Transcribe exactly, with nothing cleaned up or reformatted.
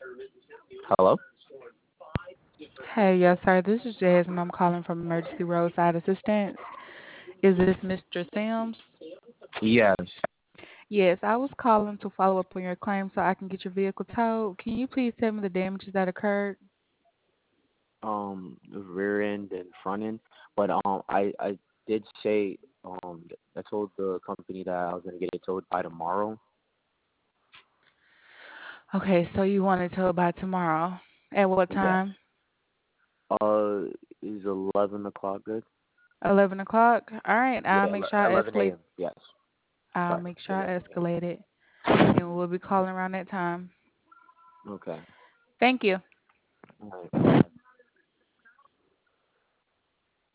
Hello? Hey, yes, sir. This is Jasmine. I'm calling from Emergency Roadside Assistance. Is this mister Sims? Yes. Yes, I was calling to follow up on your claim so I can get your vehicle towed. Can you please tell me the damages that occurred? Um, the rear end and front end. But um, I I did say um, I told the company that I was gonna get it towed by tomorrow. Okay, so you want it towed by tomorrow. At what Yes. time? Uh, is eleven o'clock good? eleven o'clock? All right, I'll Yeah, make ele- sure I eleven escalate. a m. Yes. I'll Sorry, make sure I eleven escalate it, and we'll be calling around that time. a m. Okay. Thank you. All right.